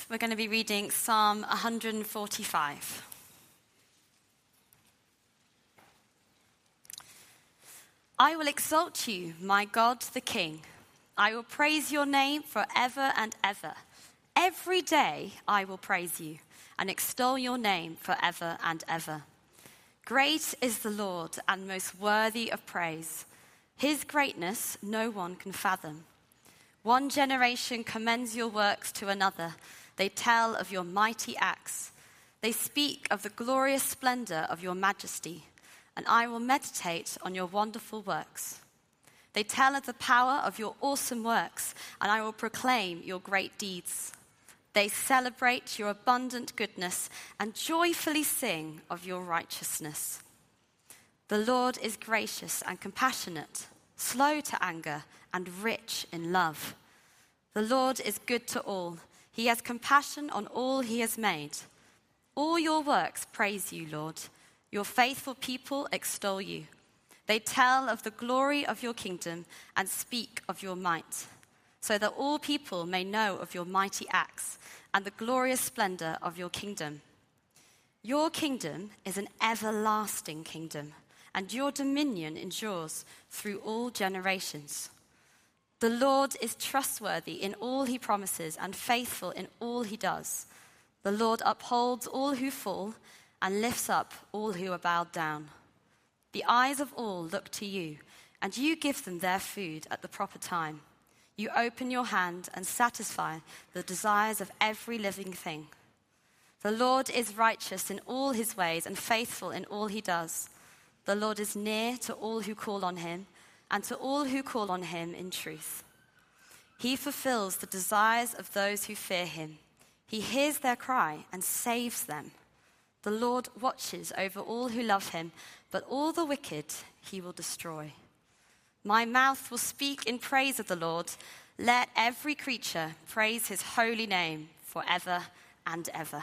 we're going to be reading Psalm 145. I will exalt you, my God, the King. I will praise your name forever and ever. Every day I will praise you and extol your name forever and ever. Great is the Lord and most worthy of praise. His greatness no one can fathom. One generation commends your works to another. They tell of your mighty acts. They speak of the glorious splendor of your majesty, and I will meditate on your wonderful works. They tell of the power of your awesome works, and I will proclaim your great deeds. They celebrate your abundant goodness and joyfully sing of your righteousness. The Lord is gracious and compassionate, slow to anger, and rich in love. The Lord is good to all. He has compassion on all he has made. All your works praise you, Lord. Your faithful people extol you. They tell of the glory of your kingdom and speak of your might, so that all people may know of your mighty acts and the glorious splendor of your kingdom. Your kingdom is an everlasting kingdom, and your dominion endures through all generations. The Lord is trustworthy in all he promises and faithful in all he does. The Lord upholds all who fall and lifts up all who are bowed down. The eyes of all look to you, and you give them their food at the proper time. You open your hand and satisfy the desires of every living thing. The Lord is righteous in all his ways and faithful in all he does. The Lord is near to all who call on him, and to all who call on him in truth. He fulfills the desires of those who fear him. He hears their cry and saves them. The Lord watches over all who love him, but all the wicked he will destroy. My mouth will speak in praise of the Lord. Let every creature praise his holy name forever and ever.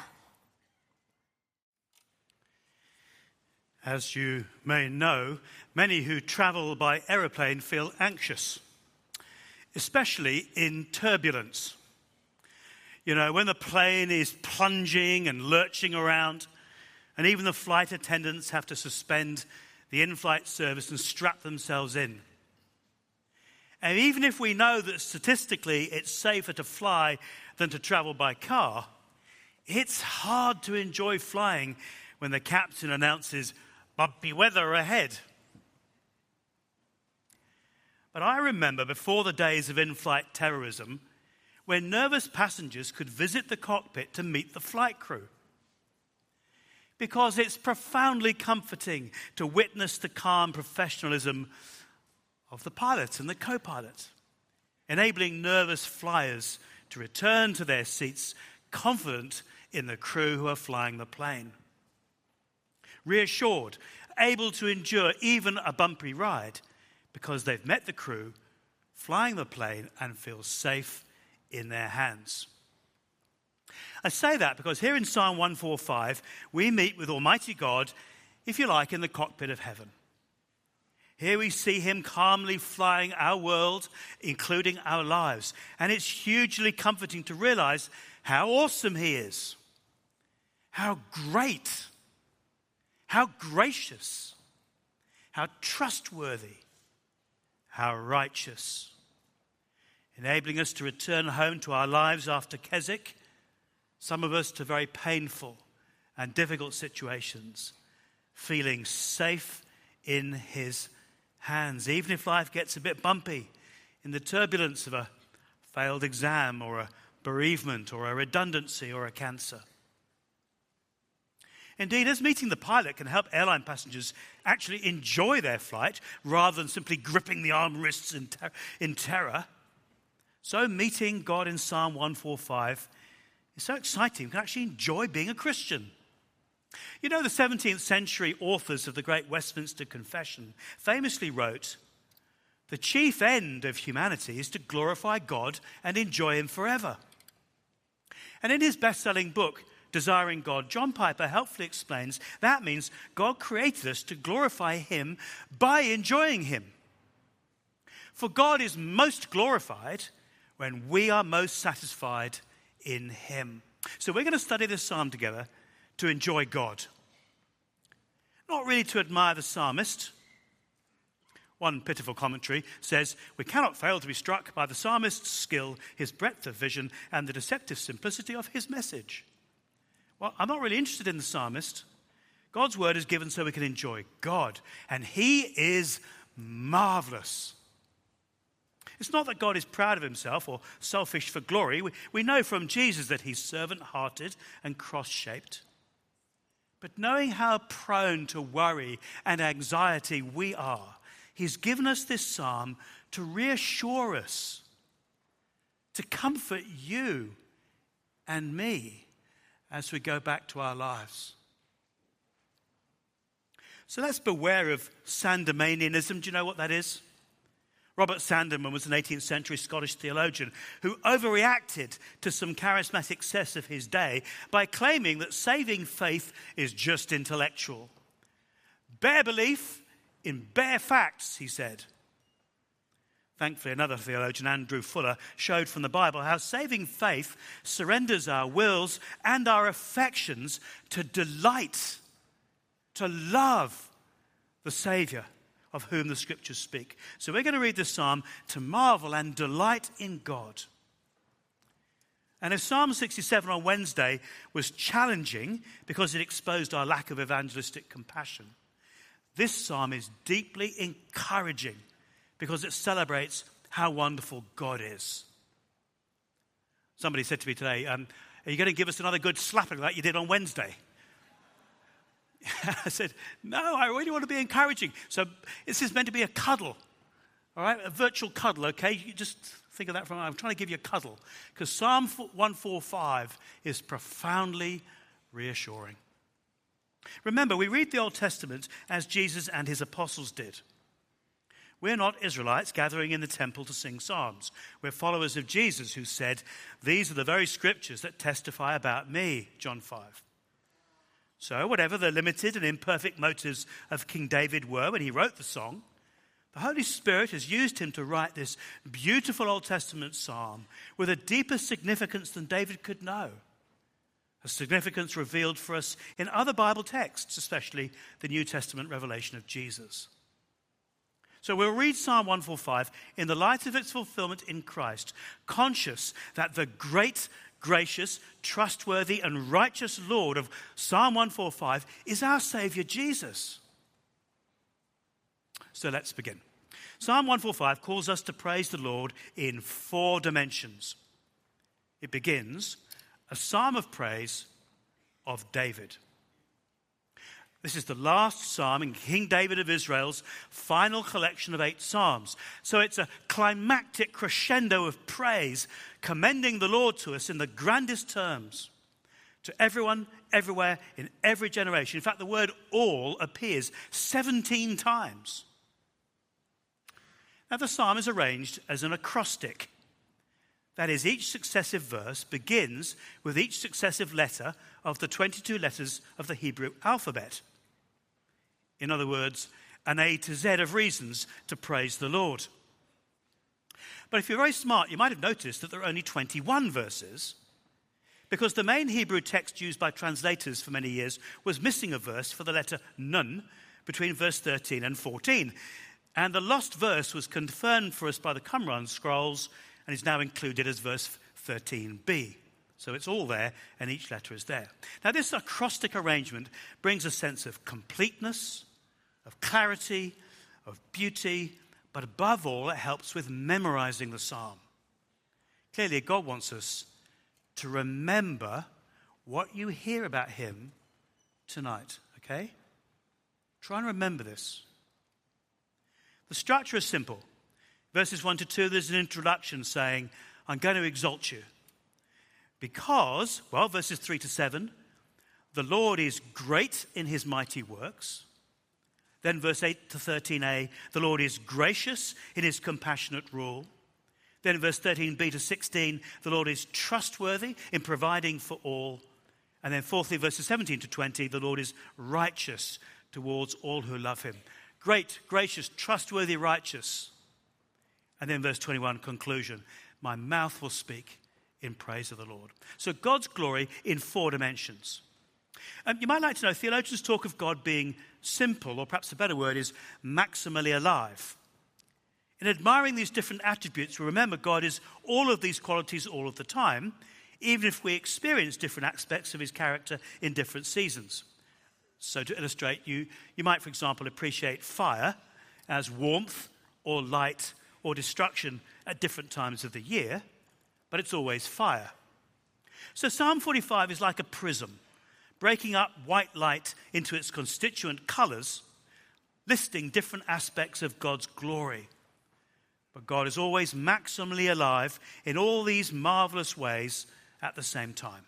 As you may know, many who travel by aeroplane feel anxious, especially in turbulence. You know, when the plane is plunging and lurching around, and even the flight attendants have to suspend the in-flight service and strap themselves in. And even if we know that statistically it's safer to fly than to travel by car, it's hard to enjoy flying when the captain announces bumpy weather ahead. But I remember before the days of in-flight terrorism, when nervous passengers could visit the cockpit to meet the flight crew. Because it's profoundly comforting to witness the calm professionalism of the pilot and the co-pilot, enabling nervous flyers to return to their seats confident in the crew who are flying the plane. Reassured, able to endure even a bumpy ride because they've met the crew flying the plane and feel safe in their hands. I say that because here in Psalm 145, we meet with Almighty God, if you like, in the cockpit of heaven. Here we see him calmly flying our world, including our lives. And it's hugely comforting to realize how awesome he is, how great, how gracious, how trustworthy, how righteous, enabling us to return home to our lives after Keswick, some of us to very painful and difficult situations, feeling safe in his hands, even if life gets a bit bumpy in the turbulence of a failed exam or a bereavement or a redundancy or a cancer. Indeed, as meeting the pilot can help airline passengers actually enjoy their flight rather than simply gripping the armrests in terror, so meeting God in Psalm 145 is so exciting. You can actually enjoy being a Christian. You know, the 17th century authors of the Great Westminster Confession famously wrote, "The chief end of humanity is to glorify God and enjoy him forever." And in his best-selling book, Desiring God, John Piper helpfully explains that means God created us to glorify him by enjoying him. For God is most glorified when we are most satisfied in him. So we're going to study this psalm together to enjoy God. Not really to admire the psalmist. One pitiful commentary says, we cannot fail to be struck by the psalmist's skill, his breadth of vision, and the deceptive simplicity of his message. Well, I'm not really interested in the psalmist. God's word is given so we can enjoy God, and he is marvelous. It's not that God is proud of himself or selfish for glory. We know from Jesus that he's servant-hearted and cross-shaped. But knowing how prone to worry and anxiety we are, he's given us this psalm to reassure us, to comfort you and me as we go back to our lives. So let's beware of Sandemanianism. Do you know what that is? Robert Sandeman was an 18th century Scottish theologian who overreacted to some charismatic excess of his day by claiming that saving faith is just intellectual. Bare belief in bare facts, he said. Thankfully, another theologian, Andrew Fuller, showed from the Bible how saving faith surrenders our wills and our affections to delight, to love the Saviour of whom the scriptures speak. So we're going to read this psalm to marvel and delight in God. And if Psalm 67 on Wednesday was challenging because it exposed our lack of evangelistic compassion, this psalm is deeply encouraging because it celebrates how wonderful God is. Somebody said to me today, are you going to give us another good slapping like you did on Wednesday? I said, no, I really want to be encouraging. So this is meant to be a cuddle, all right? A virtual cuddle, okay? You just think of that I'm trying to give you a cuddle. Because Psalm 145 is profoundly reassuring. Remember, we read the Old Testament as Jesus and his apostles did. We're not Israelites gathering in the temple to sing psalms. We're followers of Jesus who said, these are the very scriptures that testify about me, John 5. So whatever the limited and imperfect motives of King David were when he wrote the song, the Holy Spirit has used him to write this beautiful Old Testament psalm with a deeper significance than David could know. A significance revealed for us in other Bible texts, especially the New Testament revelation of Jesus. So we'll read Psalm 145 in the light of its fulfillment in Christ, conscious that the great, gracious, trustworthy, and righteous Lord of Psalm 145 is our Saviour Jesus. So let's begin. Psalm 145 calls us to praise the Lord in 4 dimensions. It begins, a psalm of praise of David. This is the last psalm in King David of Israel's final collection of 8 psalms. So it's a climactic crescendo of praise, commending the Lord to us in the grandest terms, to everyone, everywhere, in every generation. In fact, the word all appears 17 times. Now, the psalm is arranged as an acrostic. That is, each successive verse begins with each successive letter of the 22 letters of the Hebrew alphabet. In other words, an A to Z of reasons to praise the Lord. But if you're very smart, you might have noticed that there are only 21 verses, because the main Hebrew text used by translators for many years was missing a verse for the letter Nun between verse 13 and 14. And the lost verse was confirmed for us by the Qumran scrolls and is now included as verse 13b. So it's all there, and each letter is there. Now, this acrostic arrangement brings a sense of completeness, of clarity, of beauty, but above all, it helps with memorizing the psalm. Clearly, God wants us to remember what you hear about him tonight, okay? Try and remember this. The structure is simple. Verses 1 to 2, there's an introduction saying, I'm going to exalt you. Because, well, verses 3 to 7, the Lord is great in his mighty works. Then verse 8 to 13a, the Lord is gracious in his compassionate rule. Then verse 13b to 16, the Lord is trustworthy in providing for all. And then fourthly, verses 17 to 20, the Lord is righteous towards all who love him. Great, gracious, trustworthy, righteous. And then verse 21, conclusion, my mouth will speak in praise of the Lord. So God's glory in 4 dimensions. You might like to know, theologians talk of God being simple, or perhaps a better word is maximally alive. In admiring these different attributes, we remember God is all of these qualities all of the time, even if we experience different aspects of his character in different seasons. So to illustrate, you might, for example, appreciate fire as warmth or light or destruction at different times of the year, but it's always fire. So Psalm 45 is like a prism, breaking up white light into its constituent colours, listing different aspects of God's glory. But God is always maximally alive in all these marvellous ways at the same time.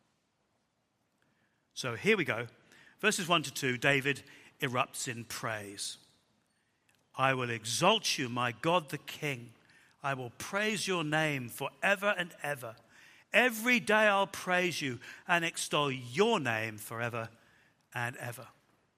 So here we go. Verses 1 to 2, David erupts in praise. I will exalt you, my God the King. I will praise your name forever and ever. Every day I'll praise you and extol your name forever and ever.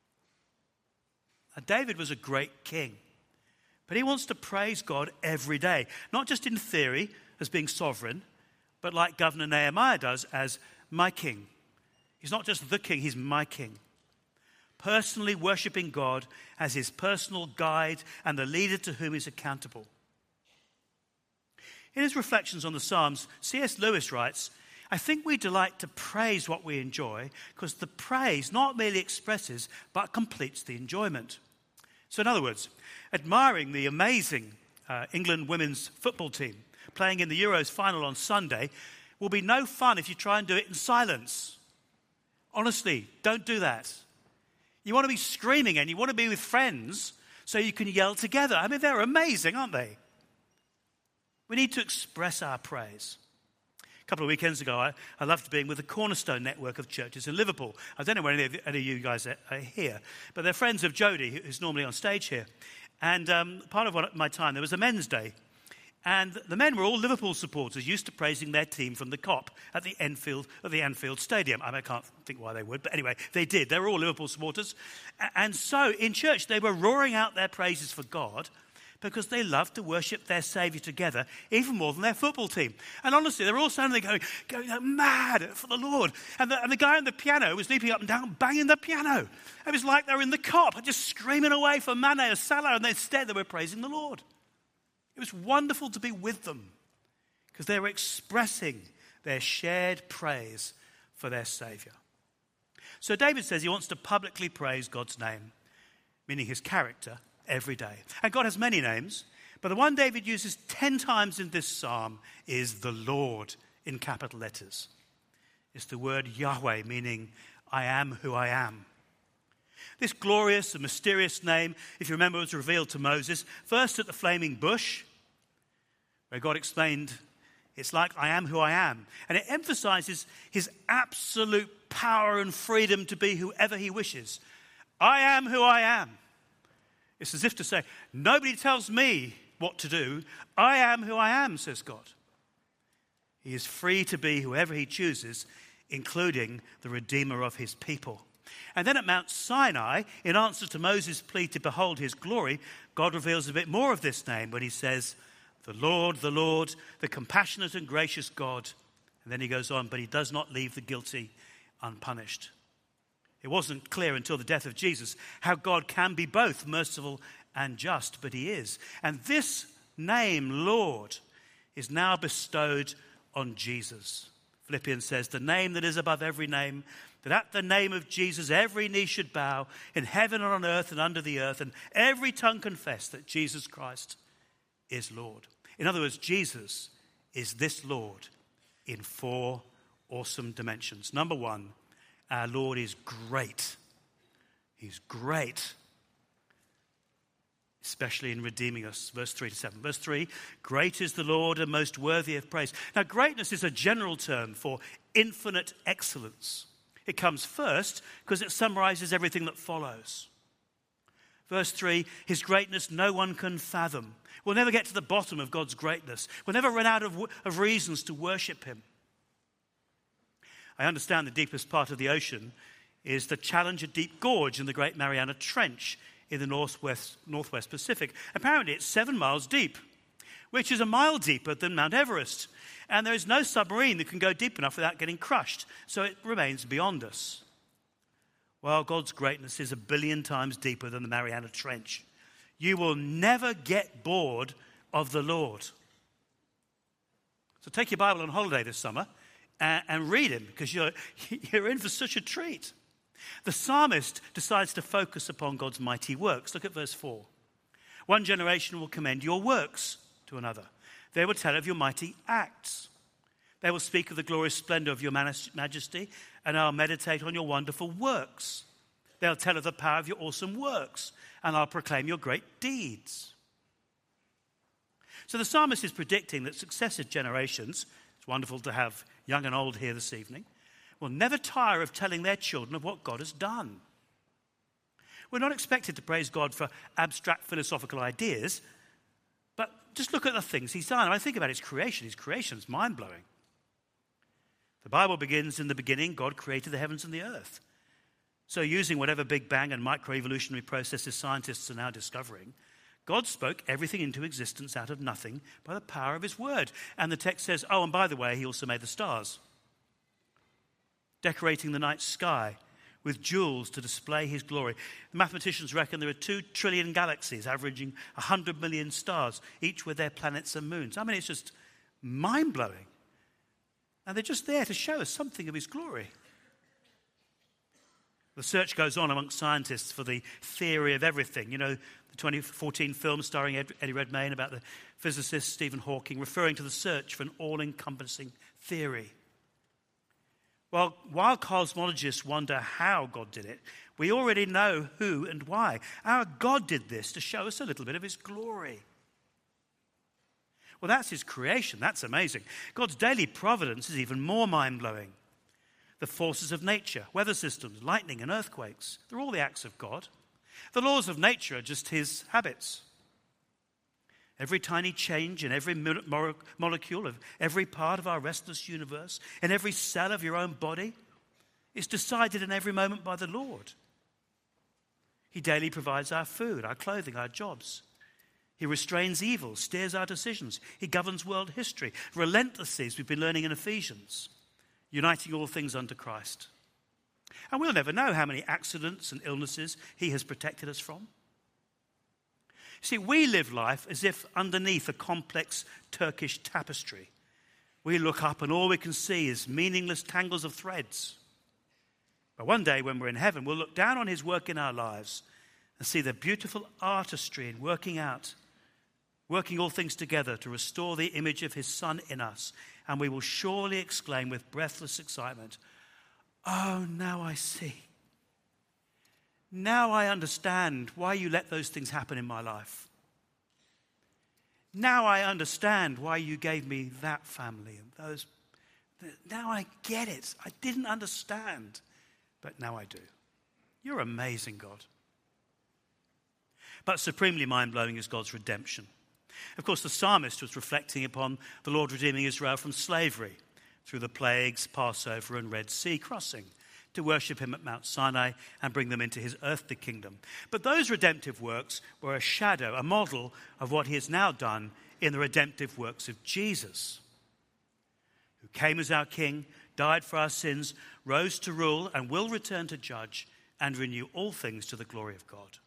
Now, David was a great king, but he wants to praise God every day, not just in theory as being sovereign, but like Governor Nehemiah does as my king. He's not just the king, he's my king. Personally worshipping God as his personal guide and the leader to whom he's accountable. In his reflections on the Psalms, C.S. Lewis writes, I think we delight to praise what we enjoy because the praise not merely expresses but completes the enjoyment. So in other words, admiring the amazing England women's football team playing in the Euros final on Sunday will be no fun if you try and do it in silence. Honestly, don't do that. You want to be screaming and you want to be with friends so you can yell together. I mean, they're amazing, aren't they? We need to express our praise. A couple of weekends ago, I loved being with the Cornerstone network of churches in Liverpool. I don't know where any of you guys are here, but they're friends of Jody, who's normally on stage here. And part of my time, there was a men's day. And the men were all Liverpool supporters, used to praising their team from the Kop at the Anfield Stadium. I can't think why they would, but anyway, they did. They were all Liverpool supporters. And so in church, they were roaring out their praises for God because they loved to worship their Saviour together, even more than their football team. And honestly, they were all standing there going mad for the Lord. And the guy on the piano was leaping up and down, banging the piano. It was like they were in the Kop, just screaming away for Mane or Salah, and instead they were praising the Lord. It was wonderful to be with them because they were expressing their shared praise for their Saviour. So David says he wants to publicly praise God's name, meaning his character, every day. And God has many names, but the one David uses 10 times in this psalm is the Lord in capital letters. It's the word Yahweh, meaning I am who I am. This glorious and mysterious name, if you remember, was revealed to Moses, first at the flaming bush, where God explained, it's like I am who I am. And it emphasizes his absolute power and freedom to be whoever he wishes. I am who I am. It's as if to say, nobody tells me what to do. I am who I am, says God. He is free to be whoever he chooses, including the Redeemer of his people. And then at Mount Sinai, in answer to Moses' plea to behold his glory, God reveals a bit more of this name when he says, the Lord, the compassionate and gracious God. And then he goes on, but he does not leave the guilty unpunished. It wasn't clear until the death of Jesus how God can be both merciful and just, but he is. And this name, Lord, is now bestowed on Jesus. Philippians says, the name that is above every name, that at the name of Jesus every knee should bow in heaven and on earth and under the earth, and every tongue confess that Jesus Christ is Lord. In other words, Jesus is this Lord in 4 awesome dimensions. Number 1, our Lord is great. He's great, especially in redeeming us. Verse 3 to 7. Verse 3, great is the Lord and most worthy of praise. Now, greatness is a general term for infinite excellence. It comes first because it summarizes everything that follows. Verse 3, his greatness no one can fathom. We'll never get to the bottom of God's greatness. We'll never run out of reasons to worship him. I understand the deepest part of the ocean is the Challenger Deep Gorge in the Great Mariana Trench in the Northwest Pacific. Apparently it's 7 miles deep, which is a mile deeper than Mount Everest. And there is no submarine that can go deep enough without getting crushed, so it remains beyond us. Well, God's greatness is 1 billion times deeper than the Mariana Trench. You will never get bored of the Lord. So take your Bible on holiday this summer and read him, because you're in for such a treat. The psalmist decides to focus upon God's mighty works. Look at verse 4. One generation will commend your works to another. They will tell of your mighty acts. They will speak of the glorious splendor of your majesty, and I'll meditate on your wonderful works. They'll tell of the power of your awesome works, and I'll proclaim your great deeds. So the psalmist is predicting that successive generations, it's wonderful to have young and old here this evening, will never tire of telling their children of what God has done. We're not expected to praise God for abstract philosophical ideas, but just look at the things he's done. I think about his creation. His creation is mind-blowing. The Bible begins, in the beginning, God created the heavens and the earth. So using whatever Big Bang and microevolutionary processes scientists are now discovering, God spoke everything into existence out of nothing by the power of his word. And the text says, oh, and by the way, he also made the stars, decorating the night sky with jewels to display his glory. The mathematicians reckon there are 2 trillion galaxies, averaging 100 million stars, each with their planets and moons. I mean, it's just mind-blowing. And they're just there to show us something of his glory. The search goes on amongst scientists for the theory of everything. You know, the 2014 film starring Eddie Redmayne about the physicist Stephen Hawking, referring to the search for an all-encompassing theory. Well, while cosmologists wonder how God did it, we already know who and why. Our God did this to show us a little bit of his glory. Well, that's his creation. That's amazing. God's daily providence is even more mind-blowing. The forces of nature, weather systems, lightning and earthquakes, they're all the acts of God. The laws of nature are just his habits. Every tiny change in every molecule of every part of our restless universe, in every cell of your own body, is decided in every moment by the Lord. He daily provides our food, our clothing, our jobs. He restrains evil, steers our decisions. He governs world history relentlessly, as we've been learning in Ephesians, uniting all things under Christ. And we'll never know how many accidents and illnesses he has protected us from. See, we live life as if underneath a complex Turkish tapestry. We look up and all we can see is meaningless tangles of threads. But one day when we're in heaven, we'll look down on his work in our lives and see the beautiful artistry in working all things together to restore the image of his Son in us. And we will surely exclaim with breathless excitement, oh, now I see. Now I understand why you let those things happen in my life. Now I understand why you gave me that family and those. Now I get it. I didn't understand, but now I do. You're amazing, God. But supremely mind-blowing is God's redemption. Of course, the psalmist was reflecting upon the Lord redeeming Israel from slavery through the plagues, Passover, and Red Sea crossing, to worship him at Mount Sinai and bring them into his earthly kingdom. But those redemptive works were a shadow, a model of what he has now done in the redemptive works of Jesus, who came as our king, died for our sins, rose to rule, and will return to judge and renew all things to the glory of God.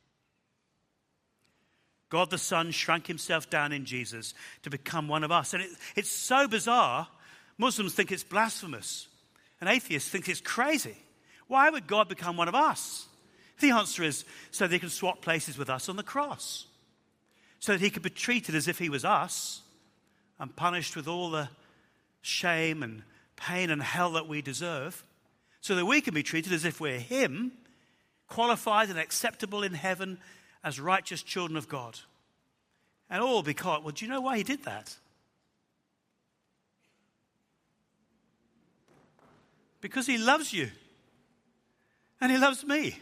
God the Son shrank himself down in Jesus to become one of us. And it's so bizarre, Muslims think it's blasphemous, and atheists think it's crazy. Why would God become one of us? The answer is so that he can swap places with us on the cross, so that he could be treated as if he was us and punished with all the shame and pain and hell that we deserve, so that we can be treated as if we're him, qualified and acceptable in heaven as righteous children of God. And all because, well, do you know why he did that? Because he loves you. And he loves me.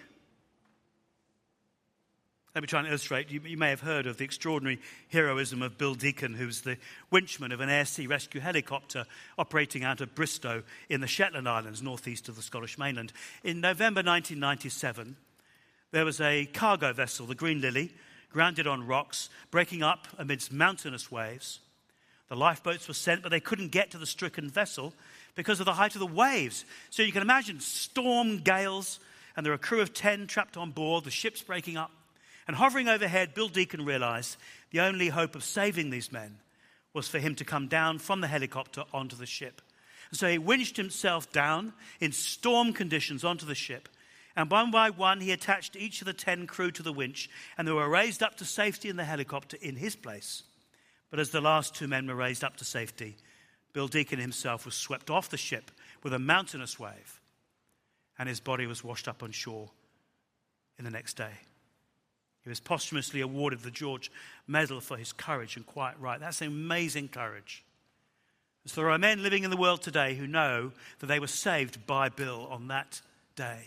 Let me try and illustrate. You may have heard of the extraordinary heroism of Bill Deacon, who's the winchman of an air-sea rescue helicopter operating out of Bristow in the Shetland Islands, northeast of the Scottish mainland. In November 1997, there was a cargo vessel, the Green Lily, grounded on rocks, breaking up amidst mountainous waves. The lifeboats were sent, but they couldn't get to the stricken vessel because of the height of the waves. So you can imagine storm gales, and there are a crew of 10 trapped on board, the ship's breaking up. And hovering overhead, Bill Deacon realized the only hope of saving these men was for him to come down from the helicopter onto the ship. And so he winched himself down in storm conditions onto the ship. And one by one, he attached each of the 10 crew to the winch, and they were raised up to safety in the helicopter in his place. But as the last 2 men were raised up to safety, Bill Deacon himself was swept off the ship with a mountainous wave, and his body was washed up on shore in the next day. He was posthumously awarded the George Medal for his courage and quiet right. That's amazing courage. So there are men living in the world today who know that they were saved by Bill on that day.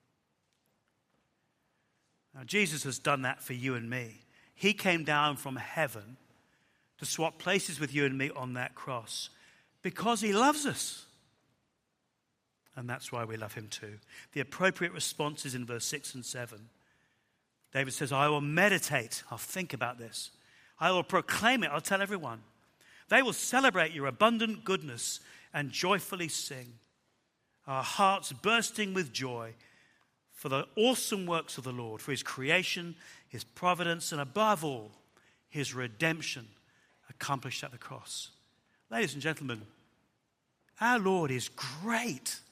Now, Jesus has done that for you and me. He came down from heaven to swap places with you and me on that cross because he loves us. And that's why we love him too. The appropriate response is in verse 6 and 7. David says, I will meditate. I'll think about this. I will proclaim it. I'll tell everyone. They will celebrate your abundant goodness and joyfully sing. Our hearts bursting with joy for the awesome works of the Lord, for his creation, his providence, and above all, his redemption accomplished at the cross. Ladies and gentlemen, our Lord is great.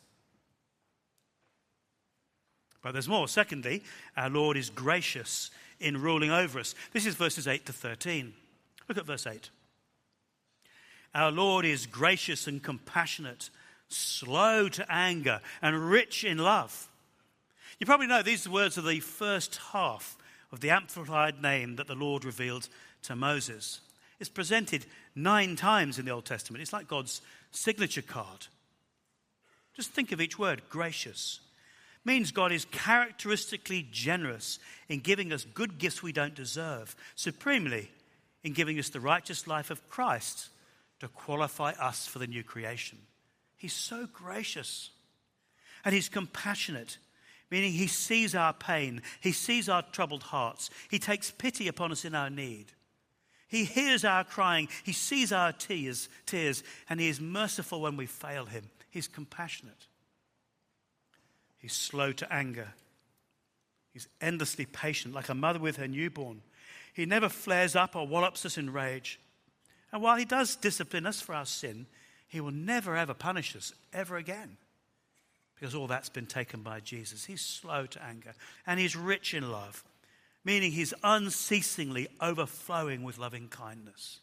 But there's more. Secondly, our Lord is gracious in ruling over us. This is verses 8 to 13. Look at verse 8. Our Lord is gracious and compassionate, slow to anger, and rich in love. You probably know these words are the first half of the amplified name that the Lord revealed to Moses. It's presented 9 times in the Old Testament. It's like God's signature card. Just think of each word, gracious. Means God is characteristically generous in giving us good gifts we don't deserve, supremely in giving us the righteous life of Christ to qualify us for the new creation. He's so gracious. And he's compassionate, meaning he sees our pain, he sees our troubled hearts, he takes pity upon us in our need. He hears our crying, he sees our tears, and he is merciful when we fail him. He's compassionate. He's slow to anger. He's endlessly patient, like a mother with her newborn. He never flares up or wallops us in rage. And while he does discipline us for our sin, he will never ever punish us ever again, because all that's been taken by Jesus. He's slow to anger, and he's rich in love, meaning he's unceasingly overflowing with loving kindness.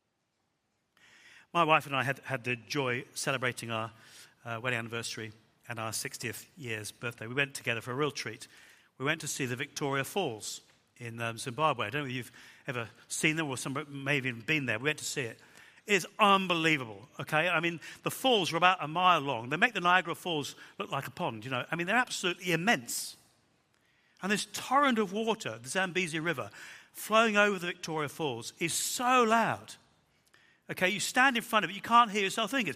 My wife and I had the joy celebrating our wedding anniversary and our 60th year's birthday. We went together for a real treat. We went to see the Victoria Falls in Zimbabwe. I don't know if you've ever seen them, or some may have even been there. We went to see it. It is unbelievable, okay? I mean, the falls are about a mile long. They make the Niagara Falls look like a pond, you know. I mean, they're absolutely immense. And this torrent of water, the Zambezi River, flowing over the Victoria Falls is so loud. Okay, you stand in front of it, you can't hear yourself thinking.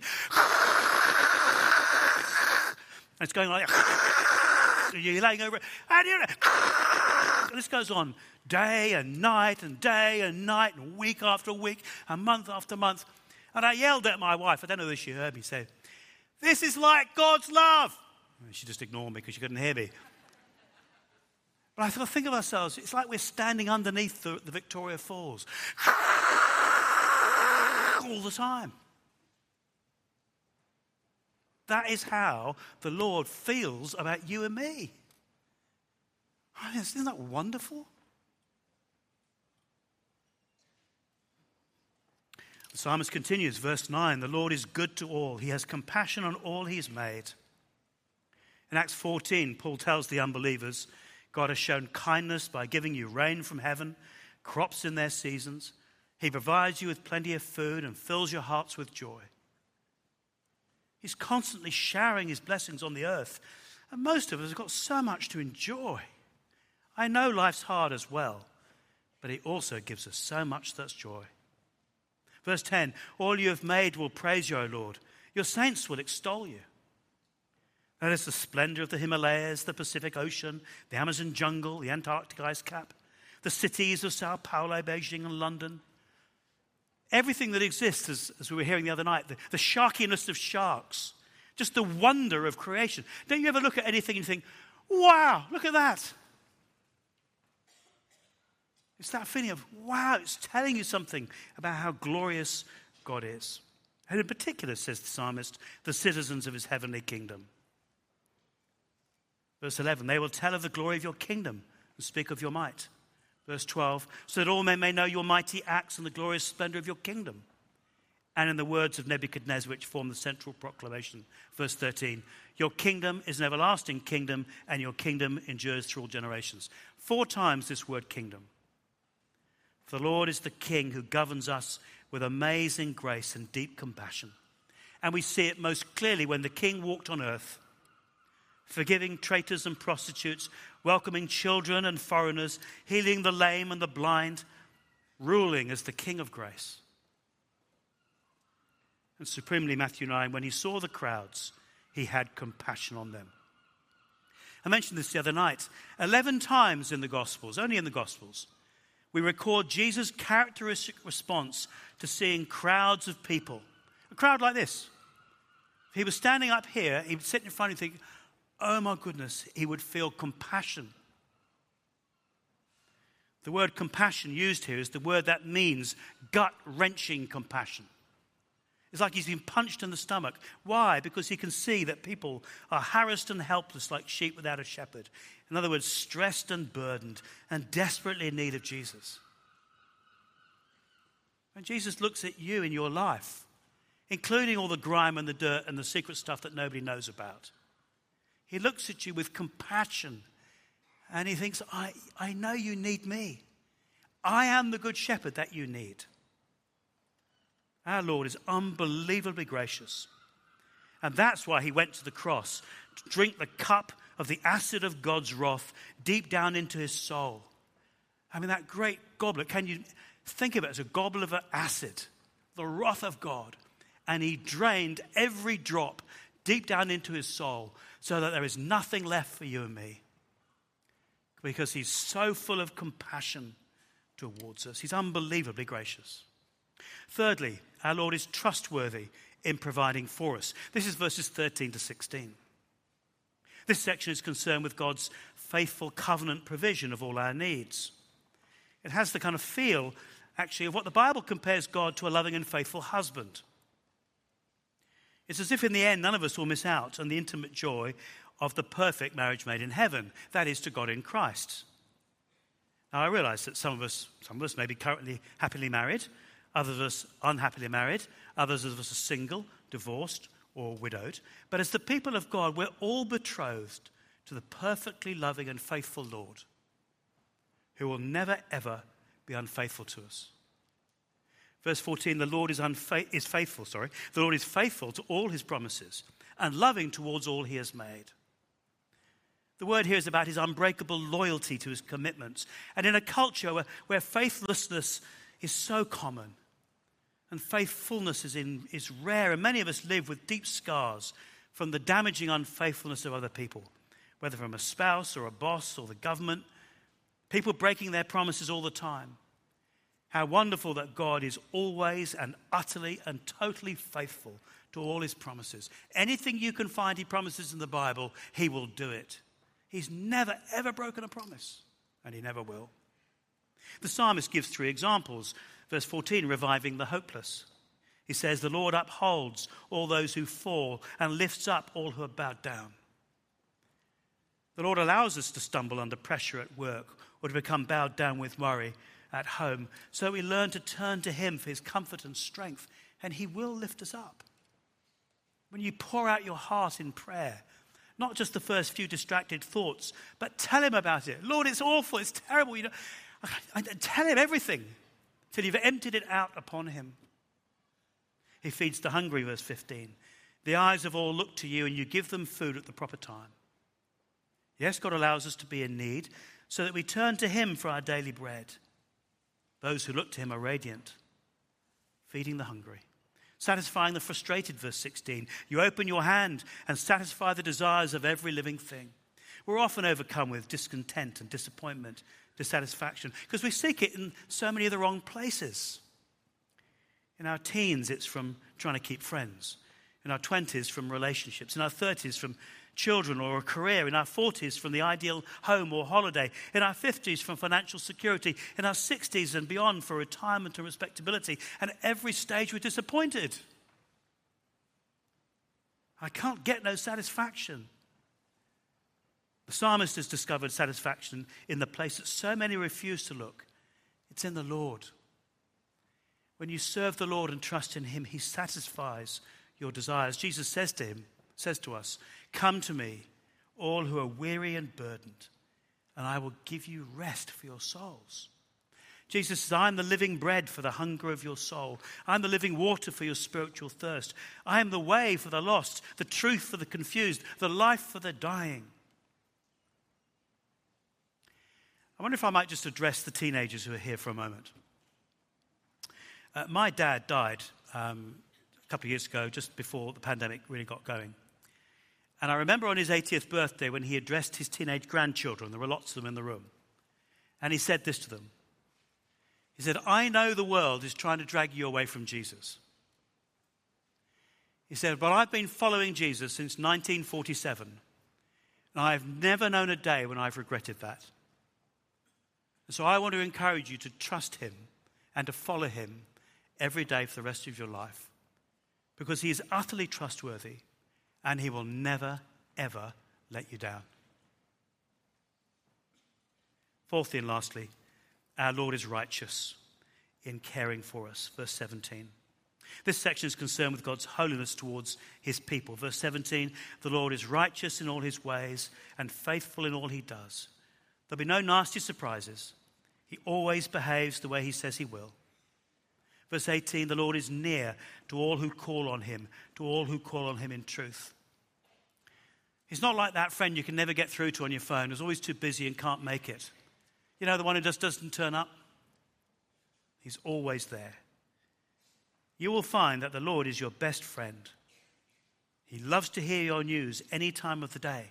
And it's going like that. You're laying over it. And this goes on day and night and day and night and week after week and month after month. And I yelled at my wife. I don't know if she heard me say, "This is like God's love." And she just ignored me because she couldn't hear me. But I thought, think of ourselves. It's like we're standing underneath the Victoria Falls all the time. That is how the Lord feels about you and me. I mean, isn't that wonderful? The psalmist continues, verse 9, the Lord is good to all. He has compassion on all he's made. In Acts 14, Paul tells the unbelievers, God has shown kindness by giving you rain from heaven, crops in their seasons. He provides you with plenty of food and fills your hearts with joy. He's constantly showering his blessings on the earth. And most of us have got so much to enjoy. I know life's hard as well, but he also gives us so much that's joy. Verse 10, all you have made will praise you, O Lord. Your saints will extol you. That is the splendor of the Himalayas, the Pacific Ocean, the Amazon jungle, the Antarctic ice cap, the cities of Sao Paulo, Beijing, and London. Everything that exists, as we were hearing the other night, the sharkiness of sharks, just the wonder of creation. Don't you ever look at anything and think, wow, look at that? It's that feeling of, wow, it's telling you something about how glorious God is. And in particular, says the psalmist, the citizens of his heavenly kingdom. Verse 11, they will tell of the glory of your kingdom and speak of your might. Verse 12, so that all men may know your mighty acts and the glorious splendor of your kingdom. And in the words of Nebuchadnezzar, which form the central proclamation. Verse 13, your kingdom is an everlasting kingdom, and your kingdom endures through all generations. 4 times this word kingdom. For the Lord is the King who governs us with amazing grace and deep compassion. And we see it most clearly when the King walked on earth, forgiving traitors and prostitutes, welcoming children and foreigners, healing the lame and the blind, ruling as the King of grace. And supremely, Matthew 9, when he saw the crowds, he had compassion on them. I mentioned this the other night. 11 times in the Gospels, only in the Gospels, we record Jesus' characteristic response to seeing crowds of people. A crowd like this. If he was standing up here, he would sit in front and think, oh my goodness, he would feel compassion. The word compassion used here is the word that means gut-wrenching compassion. It's like he's been punched in the stomach. Why? Because he can see that people are harassed and helpless like sheep without a shepherd. In other words, stressed and burdened and desperately in need of Jesus. When Jesus looks at you in your life, including all the grime and the dirt and the secret stuff that nobody knows about, he looks at you with compassion and he thinks, I know you need me. I am the good shepherd that you need. Our Lord is unbelievably gracious. And that's why he went to the cross, to drink the cup of the acid of God's wrath deep down into his soul. I mean, that great goblet, can you think of it as a goblet of acid, the wrath of God? And he drained every drop deep down into his soul so that there is nothing left for you and me. Because he's so full of compassion towards us. He's unbelievably gracious. Thirdly, our Lord is trustworthy in providing for us. This is verses 13 to 16. This section is concerned with God's faithful covenant provision of all our needs. It has the kind of feel, actually, of what the Bible compares God to a loving and faithful husband. It's as if in the end none of us will miss out on the intimate joy of the perfect marriage made in heaven, that is, to God in Christ. Now, I realize that some of us may be currently happily married, others of us unhappily married, others of us are single, divorced, or widowed. But as the people of God, we're all betrothed to the perfectly loving and faithful Lord, who will never, ever be unfaithful to us. Verse 14, the Lord is faithful. The Lord is faithful to all his promises and loving towards all he has made. The word here is about his unbreakable loyalty to his commitments. And in a culture where faithlessness is so common and faithfulness is rare, and many of us live with deep scars from the damaging unfaithfulness of other people, whether from a spouse or a boss or the government, people breaking their promises all the time. How wonderful that God is always and utterly and totally faithful to all his promises. Anything you can find he promises in the Bible, he will do it. He's never, ever broken a promise, and he never will. The psalmist gives 3 examples. Verse 14, reviving the hopeless. He says, the Lord upholds all those who fall and lifts up all who are bowed down. The Lord allows us to stumble under pressure at work or to become bowed down with worry at home, so we learn to turn to him for his comfort and strength, and he will lift us up. When you pour out your heart in prayer, not just the first few distracted thoughts, but tell him about it. Lord, it's awful, it's terrible. Tell him everything till you've emptied it out upon him. He feeds the hungry, verse 15. The eyes of all look to you, and you give them food at the proper time. Yes, God allows us to be in need so that we turn to him for our daily bread. Those who look to him are radiant, feeding the hungry, satisfying the frustrated, verse 16. You open your hand and satisfy the desires of every living thing. We're often overcome with discontent and disappointment, dissatisfaction, because we seek it in so many of the wrong places. In our teens, it's from trying to keep friends. In our 20s, from relationships. In our 30s, from children or a career. In our 40s, from the ideal home or holiday. In our 50s, from financial security. In our 60s and beyond, for retirement and respectability. And at every stage, we're disappointed. I can't get no satisfaction. The psalmist has discovered satisfaction in the place that so many refuse to look. It's in the Lord. When you serve the Lord and trust in him, he satisfies your desires. Jesus says to us, "Come to me, all who are weary and burdened, and I will give you rest for your souls." Jesus says, "I am the living bread for the hunger of your soul. I am the living water for your spiritual thirst. I am the way for the lost, the truth for the confused, the life for the dying." I wonder if I might just address the teenagers who are here for a moment. My dad died a couple of years ago, just before the pandemic really got going. And I remember on his 80th birthday when he addressed his teenage grandchildren, there were lots of them in the room, and he said this to them. He said, "I know the world is trying to drag you away from Jesus." He said, "But I've been following Jesus since 1947, and I've never known a day when I've regretted that. And so I want to encourage you to trust him and to follow him every day for the rest of your life, because he is utterly trustworthy and he will never, ever let you down." Fourthly and lastly, our Lord is righteous in caring for us. Verse 17. This section is concerned with God's holiness towards his people. Verse 17, "The Lord is righteous in all his ways and faithful in all he does. There'll be no nasty surprises. He always behaves the way he says he will." Verse 18, "The Lord is near to all who call on him, to all who call on him in truth." He's not like that friend you can never get through to on your phone, who's always too busy and can't make it. You know, the one who just doesn't turn up? He's always there. You will find that the Lord is your best friend. He loves to hear your news any time of the day.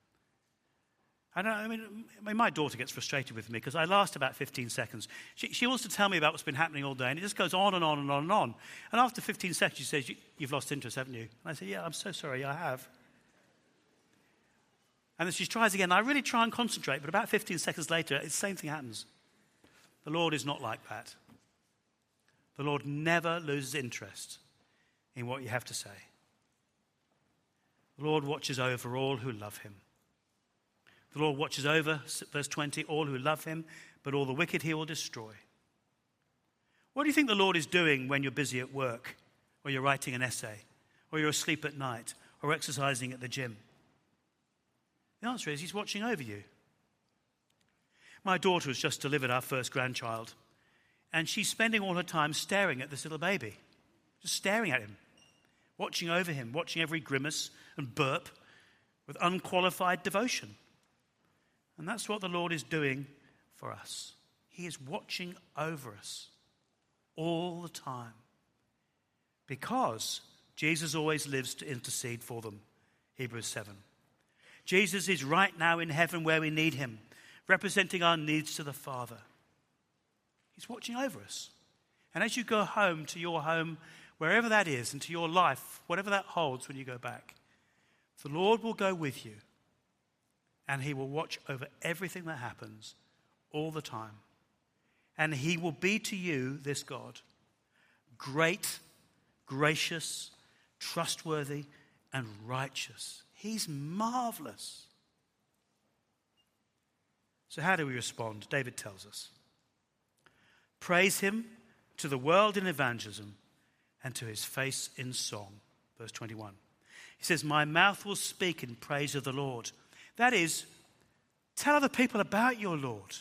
I mean, my daughter gets frustrated with me because I last about 15 seconds. She wants to tell me about what's been happening all day, and it just goes on and on and on and on. And after 15 seconds, she says, "You've lost interest, haven't you?" And I say, "Yeah, I'm so sorry, I have." And then she tries again. I really try and concentrate, but about 15 seconds later, the same thing happens. The Lord is not like that. The Lord never loses interest in what you have to say. The Lord watches over all who love him. The Lord watches over, verse 20, all who love him, but all the wicked he will destroy. What do you think the Lord is doing when you're busy at work, or you're writing an essay, or you're asleep at night, or exercising at the gym? The answer is he's watching over you. My daughter has just delivered our first grandchild, and she's spending all her time staring at this little baby, just staring at him, watching over him, watching every grimace and burp with unqualified devotion. And that's what the Lord is doing for us. He is watching over us all the time, because Jesus always lives to intercede for them. Hebrews 7. Jesus is right now in heaven where we need him, representing our needs to the Father. He's watching over us. And as you go home to your home, wherever that is, and to your life, whatever that holds when you go back, the Lord will go with you. And he will watch over everything that happens all the time. And he will be to you, this God, great, gracious, trustworthy, and righteous. He's marvelous. So how do we respond? David tells us. Praise him to the world in evangelism and to his face in song. Verse 21. He says, "My mouth will speak in praise of the Lord." That is, tell other people about your Lord.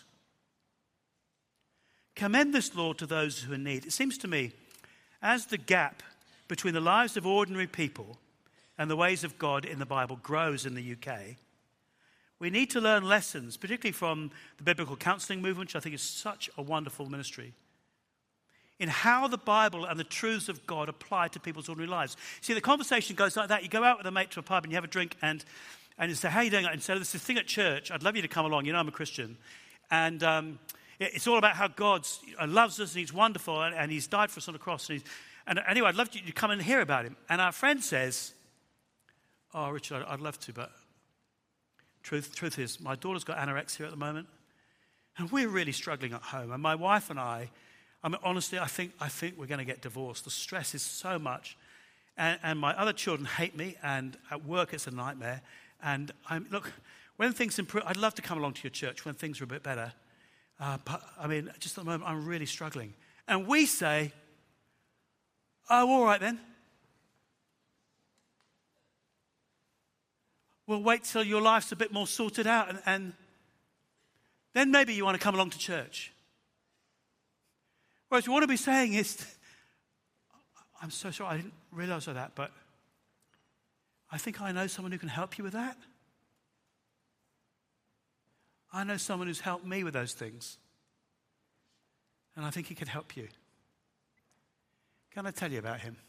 Commend this Lord to those who are in need. It seems to me, as the gap between the lives of ordinary people and the ways of God in the Bible grows in the UK, we need to learn lessons, particularly from the biblical counseling movement, which I think is such a wonderful ministry, in how the Bible and the truths of God apply to people's ordinary lives. See, the conversation goes like that. You go out with a mate to a pub and you have a drink and you say, "How are you doing?" And so there's this thing at church. I'd love you to come along. You know I'm a Christian. And it's all about how God loves us and he's wonderful and he's died for us on the cross. And anyway, I'd love you to come and hear about him. And our friend says, oh, Richard, I'd love to, but truth is, my daughter's got anorexia at the moment, and we're really struggling at home. And my wife and I mean, honestly, I think we're going to get divorced. The stress is so much. And my other children hate me, and at work it's a nightmare. And look, when things improve, I'd love to come along to your church when things are a bit better. But, I mean, just at the moment, I'm really struggling. And we say, oh, all right then. We'll wait till your life's a bit more sorted out, and then maybe you want to come along to church. Whereas what I want to be saying is, I'm so sorry, I didn't realize that, but I think I know someone who can help you with that. I know someone who's helped me with those things. And I think he could help you. Can I tell you about him?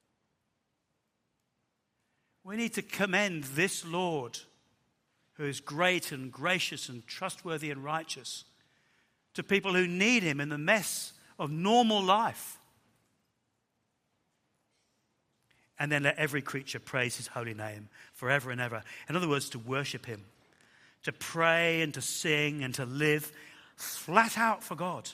We need to commend this Lord, who is great and gracious and trustworthy and righteous, to people who need him in the mess of normal life. And then let every creature praise his holy name forever and ever. In other words, to worship him, to pray and to sing and to live flat out for God.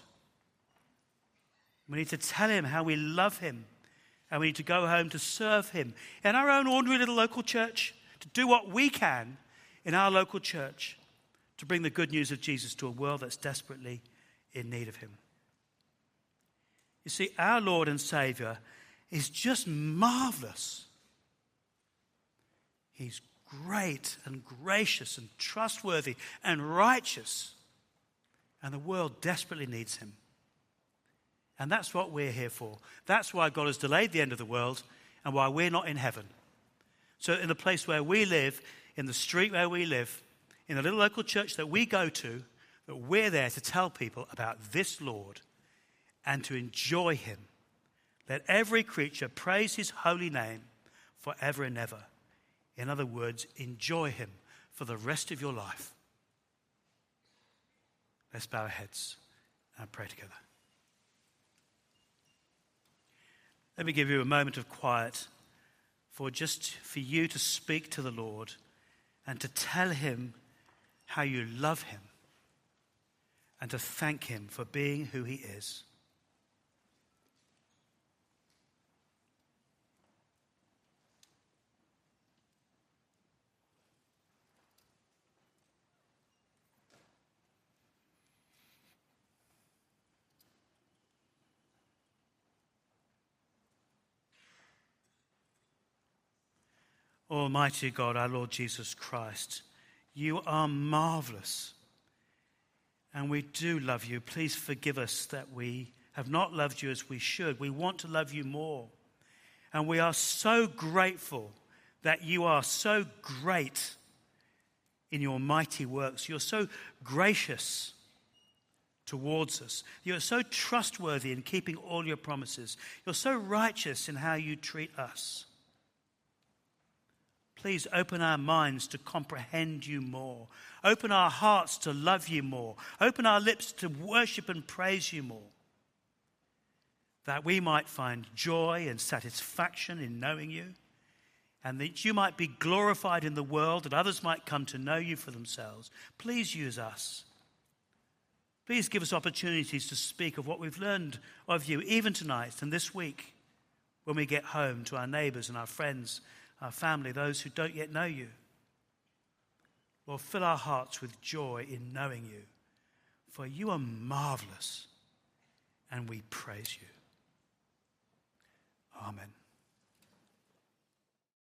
We need to tell him how we love him, and we need to go home to serve him in our own ordinary little local church, to do what we can in our local church to bring the good news of Jesus to a world that's desperately in need of him. You see, our Lord and Savior is just marvelous. He's great and gracious and trustworthy and righteous, and the world desperately needs him. And that's what we're here for. That's why God has delayed the end of the world and why we're not in heaven. So in the place where we live, in the street where we live, in the little local church that we go to, that we're there to tell people about this Lord and to enjoy him. Let every creature praise his holy name forever and ever. In other words, enjoy him for the rest of your life. Let's bow our heads and pray together. Let me give you a moment of quiet for you to speak to the Lord and to tell him how you love him and to thank him for being who he is. Almighty God, our Lord Jesus Christ, you are marvelous, and we do love you. Please forgive us that we have not loved you as we should. We want to love you more, and we are so grateful that you are so great in your mighty works. You're so gracious towards us. You're so trustworthy in keeping all your promises. You're so righteous in how you treat us. Please open our minds to comprehend you more. Open our hearts to love you more. Open our lips to worship and praise you more. That we might find joy and satisfaction in knowing you, and that you might be glorified in the world, that others might come to know you for themselves. Please use us. Please give us opportunities to speak of what we've learned of you, even tonight and this week, when we get home to our neighbours and our friends, our family, those who don't yet know you. Lord, fill our hearts with joy in knowing you, for you are marvelous, and we praise you. Amen.